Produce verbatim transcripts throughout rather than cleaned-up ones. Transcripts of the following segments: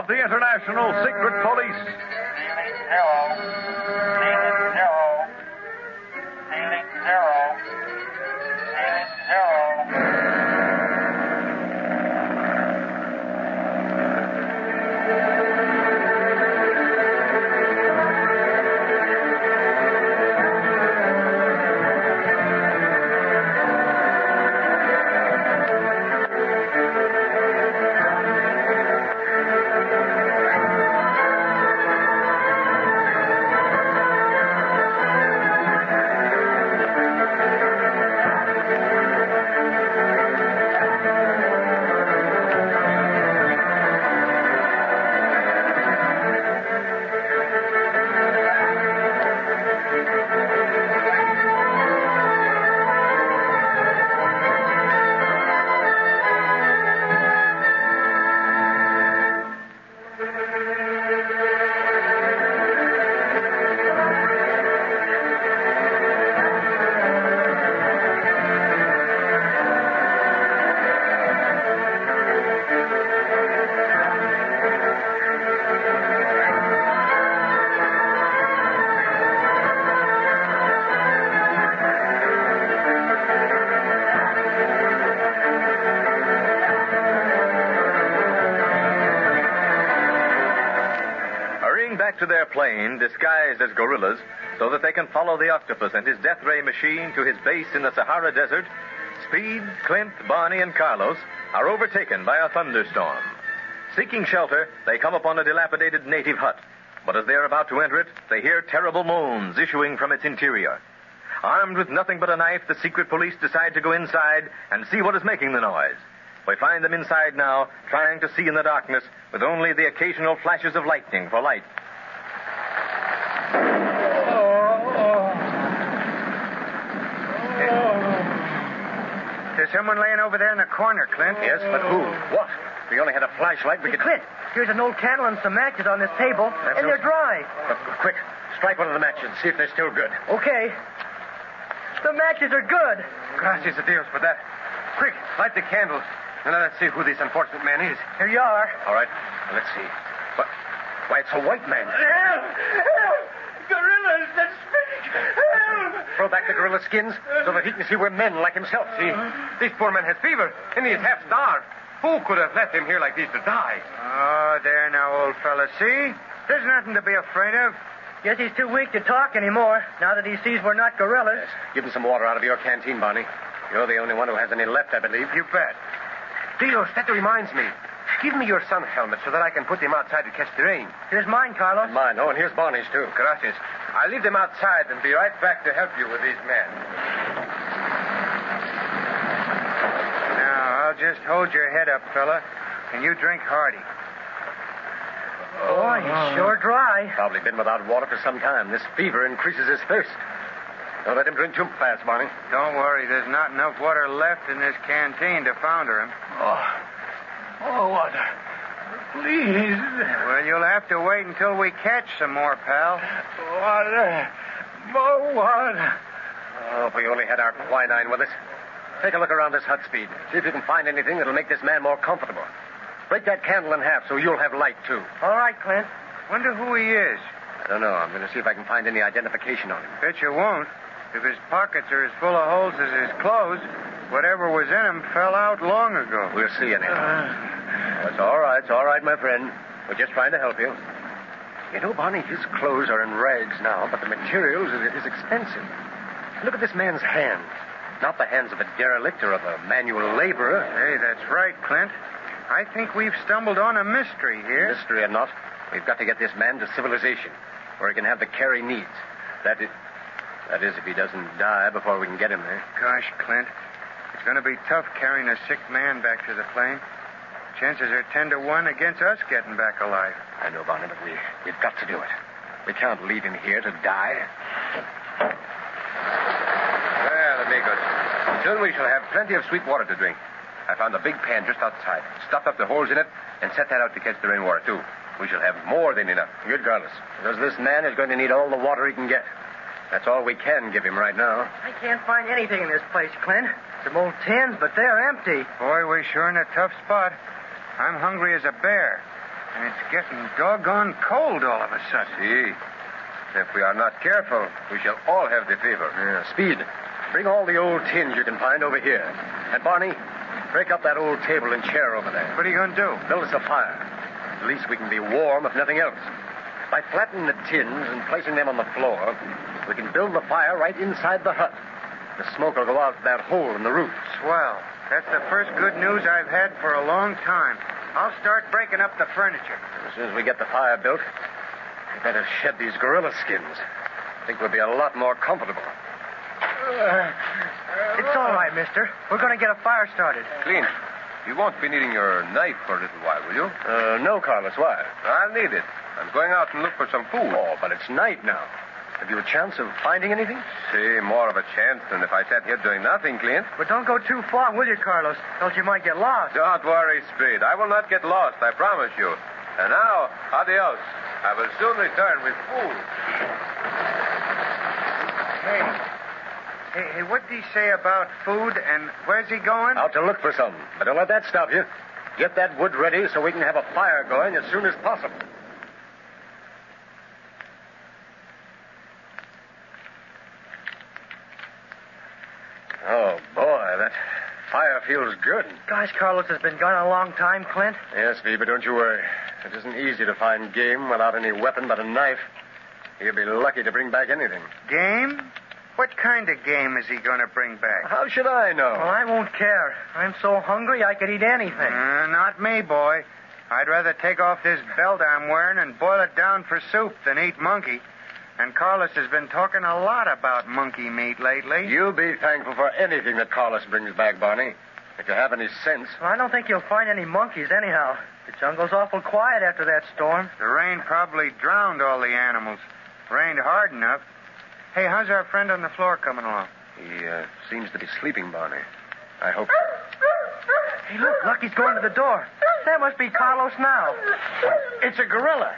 of the International Secret Police. Ceiling zero. Ceiling zero. Ceiling zero. Ceiling zero. Back to their plane, disguised as gorillas, so that they can follow the octopus and his death ray machine to his base in the Sahara Desert, Speed, Clint, Barney, and Carlos are overtaken by a thunderstorm. Seeking shelter, they come upon a dilapidated native hut. But as they are about to enter it, they hear terrible moans issuing from its interior. Armed with nothing but a knife, the secret police decide to go inside and see what is making the noise. We find them inside now, trying to see in the darkness, with only the occasional flashes of lightning for light. There's someone laying over there in the corner, Clint. Yes, but who? What? We only had a flashlight. We Hey, could... Clint, here's an old candle and some matches on this table, That's and they're so- dry. Uh, quick, strike one of the matches. See if they're still good. Okay. The matches are good. Gracias a Dios for that. Quick, light the candles. And let's see who this unfortunate man is. Here you are. All right, let's see. What? Why, it's a white man. Help! Help! Gorillas that speak! Help! Throw back the gorilla skins so that he can see we're men like himself. See? This poor man has fever, and he is half starved. Who could have left him here like this to die? Oh, there now, old fella. See? There's nothing to be afraid of. Guess he's too weak to talk anymore, now that he sees we're not gorillas. Give him some water out of your canteen, Barney. You're the only one who has any left, I believe. You bet. Dios, that reminds me. Give me your sun helmet so that I can put them outside to catch the rain. Here's mine, Carlos. Mine. Oh, and here's Barney's, too. Gracias. I'll leave them outside and be right back to help you with these men. Now, I'll just hold your head up, fella, and you drink hearty. Boy, he's sure dry. Probably been without water for some time. This fever increases his thirst. Don't let him drink too fast, Barney. Don't worry, there's not enough water left in this canteen to founder him. Oh, oh, water. Please. Well, you'll have to wait until we catch some more, pal. Water. More water. Oh, if we only had our quinine with us. Take a look around this hut, Speed. See if you can find anything that'll make this man more comfortable. Break that candle in half so you'll have light, too. All right, Clint. Wonder who he is. I don't know. I'm going to see if I can find any identification on him. Bet you won't. If his pockets are as full of holes as his clothes, whatever was in them fell out long ago. We'll see anyhow. Uh, it's all right. It's all right, my friend. We're just trying to help you. You know, Barney, his clothes are in rags now, but the materials is, is expensive. Look at this man's hands. Not the hands of a derelict or of a manual laborer. Hey, that's right, Clint. I think we've stumbled on a mystery here. Mystery or not, we've got to get this man to civilization, where he can have the care he needs. That is, that is, if he doesn't die before we can get him there. Gosh, Clint, it's going to be tough carrying a sick man back to the plane. Chances are ten to one against us getting back alive. I know, Barney, but we, we've got to do it. We can't leave him here to die. Well, amigos, soon we shall have plenty of sweet water to drink. I found a big pan just outside, stuffed up the holes in it, and set that out to catch the rainwater, too. We shall have more than enough. Good, Carlos. Because this man is going to need all the water he can get. That's all we can give him right now. I can't find anything in this place, Clint. Some old tins, but they're empty. Boy, we're sure in a tough spot. I'm hungry as a bear. And it's getting doggone cold all of a sudden. See? If we are not careful, we shall all have the fever. Yeah, Speed, bring all the old tins you can find over here. And Barney, break up that old table and chair over there. What are you going to do? Build us a fire. At least we can be warm, if nothing else. By flattening the tins and placing them on the floor, we can build the fire right inside the hut. The smoke will go out that hole in the roof. Swell. That's the first good news I've had for a long time. I'll start breaking up the furniture. As soon as we get the fire built, we better shed these gorilla skins. I think we'll be a lot more comfortable. It's all right, mister. We're going to get a fire started. Clint, you won't be needing your knife for a little while, will you? Uh, no, Carlos. Why? I'll need it. I'm going out and look for some food. Oh, but it's night now. Have you a chance of finding anything? See, more of a chance than if I sat here doing nothing, Clint. But don't go too far, will you, Carlos? Else you might get lost. Don't worry, Speed. I will not get lost, I promise you. And now, adios. I will soon return with food. Hey. Hey, hey, what did he say about food and where's he going? Out to look for some. But don't let that stop you. Get that wood ready so we can have a fire going as soon as possible. Oh, boy, that fire feels good. Gosh, Carlos has been gone a long time, Clint. Yes, Bee, but don't you worry. It isn't easy to find game without any weapon but a knife. He'll be lucky to bring back anything. Game? What kind of game is he going to bring back? How should I know? Well, I won't care. I'm so hungry I could eat anything. Uh, not me, boy. I'd rather take off this belt I'm wearing and boil it down for soup than eat monkey. And Carlos has been talking a lot about monkey meat lately. You'll be thankful for anything that Carlos brings back, Barney. If you have any sense. Well, I don't think you'll find any monkeys anyhow. The jungle's awful quiet after that storm. The rain probably drowned all the animals. Rained hard enough. Hey, how's our friend on the floor coming along? He uh, seems to be sleeping, Barney. I hope. Hey, look, Lucky's going to the door. That must be Carlos now. It's a gorilla.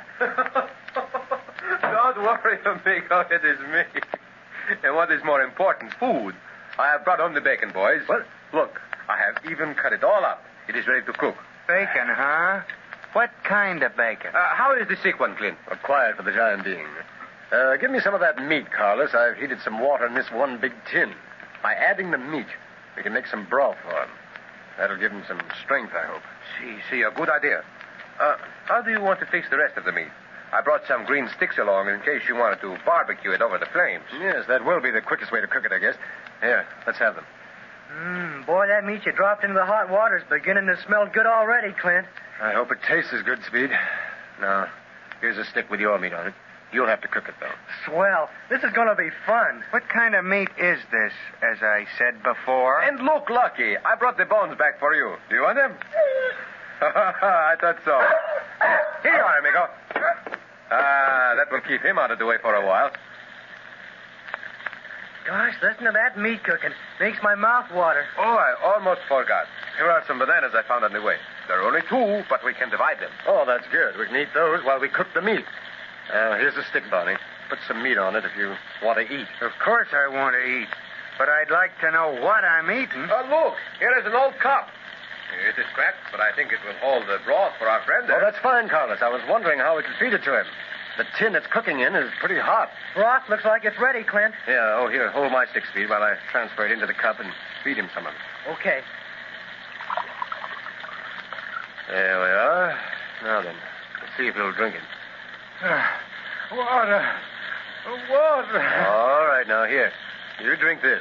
Don't worry, amigo. It is me. And what is more important, food. I have brought home the bacon, boys. What? Look, I have even cut it all up. It is ready to cook. Bacon, huh? What kind of bacon? Uh, how is the sick one, Clint? Uh, quiet for the time being. Uh, give me some of that meat, Carlos. I've heated some water in this one big tin. By adding the meat, we can make some broth for him. That'll give him some strength, I hope. See, see, a good idea. Uh, how do you want to fix the rest of the meat? I brought some green sticks along in case you wanted to barbecue it over the flames. Yes, that will be the quickest way to cook it, I guess. Here, let's have them. Mmm, boy, that meat you dropped into the hot water's beginning to smell good already, Clint. I hope it tastes as good, Speed. Now, here's a stick with your meat on it. You'll have to cook it, though. Swell. This is going to be fun. What kind of meat is this, as I said before? And look, Lucky, I brought the bones back for you. Do you want them? I thought so. Here you are, amigo. Ah, that will keep him out of the way for a while. Gosh, listen to that meat cooking. Makes my mouth water. Oh, I almost forgot. Here are some bananas I found on the way. There are only two, but we can divide them. Oh, that's good. We can eat those while we cook the meat. Uh, here's a stick, Barney. Put some meat on it if you want to eat. Of course I want to eat. But I'd like to know what I'm eating. Oh, look. Here is an old cup. It is cracked, but I think it will hold the broth for our friend there. Oh, that's fine, Carlos. I was wondering how we could feed it to him. The tin it's cooking in is pretty hot. Broth looks like it's ready, Clint. Yeah, oh, here, hold my stick, Speed, while I transfer it into the cup and feed him some of it. Okay. There we are. Now then, let's see if he'll drink it. Water. Water. All right, now, here. You drink this.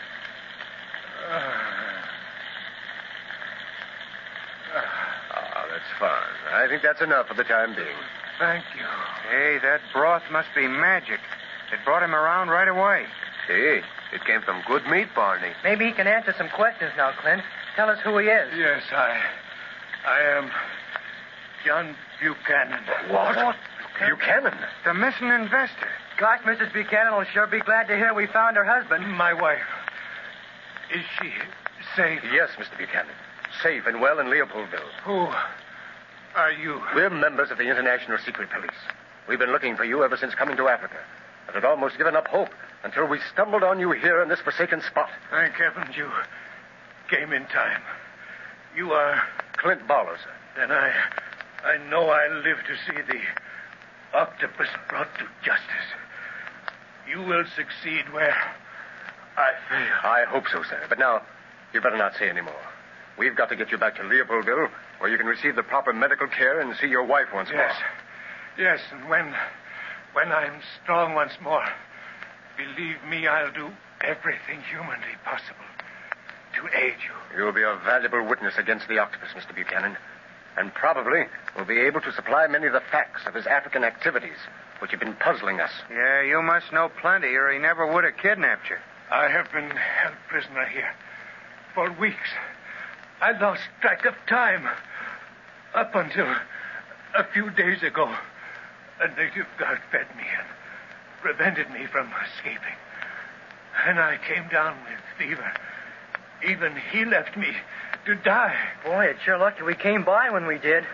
Oh, that's fine. I think that's enough for the time being. Thank you. Hey, that broth must be magic. It brought him around right away. See, it came from good meat, Barney. Maybe he can answer some questions now, Clint. Tell us who he is. Yes, I... I am John Buchanan. What? Buchanan? The missing investor. Gosh, Missus Buchanan will sure be glad to hear we found her husband. My wife. Is she safe? Yes, Mister Buchanan. Safe and well in Leopoldville. Who are you? We're members of the International Secret Police. We've been looking for you ever since coming to Africa. But had almost given up hope until we stumbled on you here in this forsaken spot. Thank heavens you came in time. You are... Clint Barlow, sir. Then I... I know I'll live to see the octopus brought to justice. You will succeed where I fail. I hope so, sir. But now, you better not say any more. We've got to get you back to Leopoldville, where you can receive the proper medical care and see your wife once Yes. more. Yes, and when, when I'm strong once more, believe me, I'll do everything humanly possible to aid you. You'll be a valuable witness against the octopus, Mister Buchanan. And probably will be able to supply many of the facts of his African activities, which have been puzzling us. Yeah, you must know plenty, or he never would have kidnapped you. I have been held prisoner here for weeks. I lost track of time. Up until a few days ago, a native guard fed me and prevented me from escaping. And I came down with fever. Even he left me to die. Boy, it's sure lucky we came by when we did.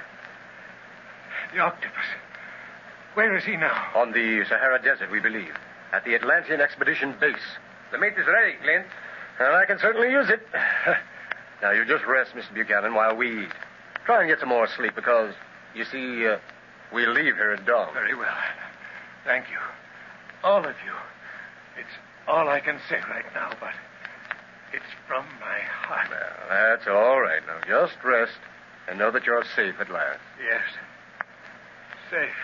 The octopus. Where is he now? On the Sahara Desert, we believe. At the Atlantean Expedition Base. The meat is ready, Clint. Well, I can certainly use it. Now, you just rest, Mister Buchanan, while we eat. Try and get some more sleep, because, you see, uh, we leave here at dawn. Very well. Thank you. All of you. It's all I can say right now, but it's from my heart. Well, that's all right. Now, just rest and know that you're safe at last. Yes. Safe.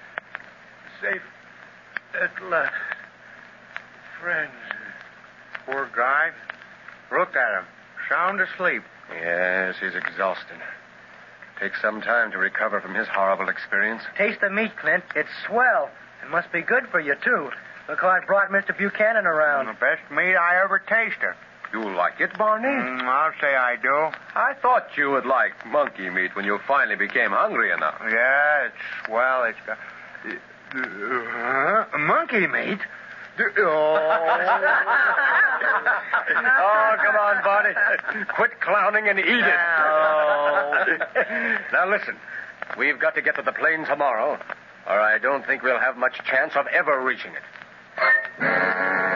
Safe at last. Friends. Poor guy. Look at him. Sound asleep. Yes, he's exhausted. Takes some time to recover from his horrible experience. Taste the meat, Clint. It's swell. It must be good for you, too. Look how I brought Mister Buchanan around. The best meat I ever tasted. You like it, Barney? Mm, I'll say I do. I thought you would like monkey meat when you finally became hungry enough. Yeah, it's swell. It's got... Uh, monkey meat? Oh. Oh, come on, Barney. Quit clowning and eat it. No. Now, listen. We've got to get to the plane tomorrow, or I don't think we'll have much chance of ever reaching it.